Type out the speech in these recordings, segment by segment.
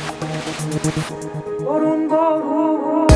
بارون بارون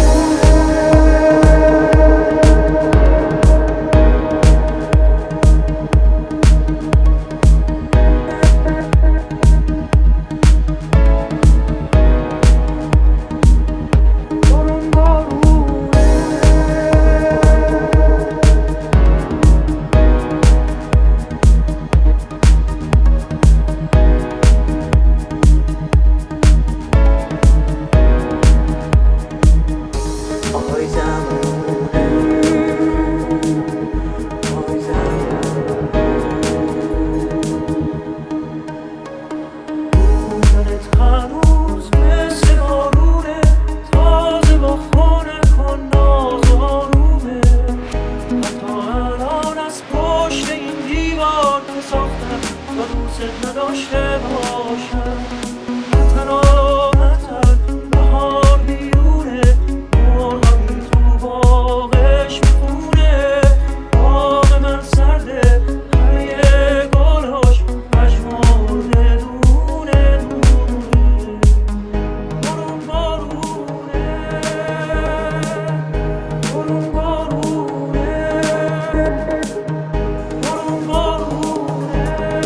نداشته باشم تنها بهار بیرونه مرغمی تو باغش میخونه باغ من سرده همه گلاش پژمرده دونه دونه بارون بارونه بارون بارونه بارون بارونه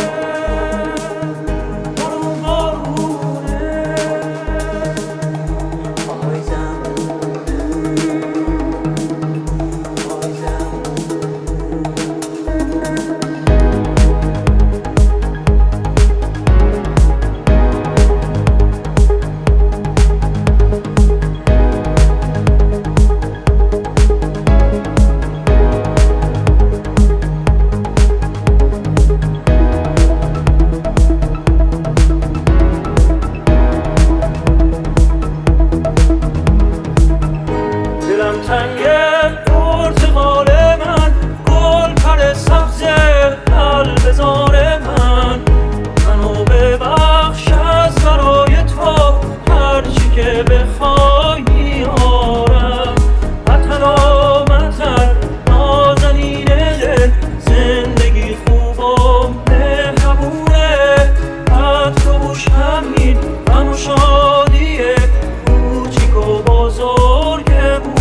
تنگه پرتقال من گل پر سبز قلبزار منو ببخش از برای تو هرچی که بخوای میارم وطنا مطر نازنین دل زندگی خوب و مهربونه عطر و بوش همین غم و شادیه کوچیک و بزرگ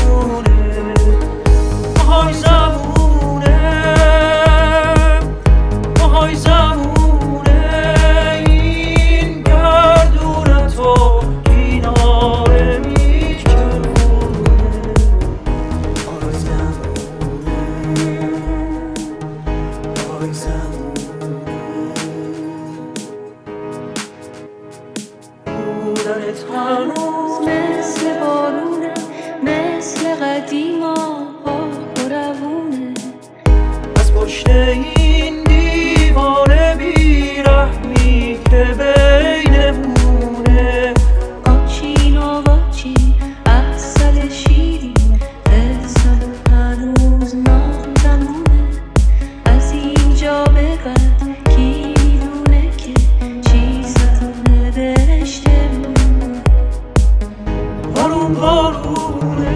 های زمونه این گردون تو کنار میچرونه های زمونه بودنت هنوز مثل بارونه مثل قدیما ها و روونه از پشت این دیوار بیرحمی که بینمونه آچین و واچین احسل شیرین قصه هنوز نامدمونه از اینجا به بعد کی میدونه که چیزتونه برشته مونه بارون بارونه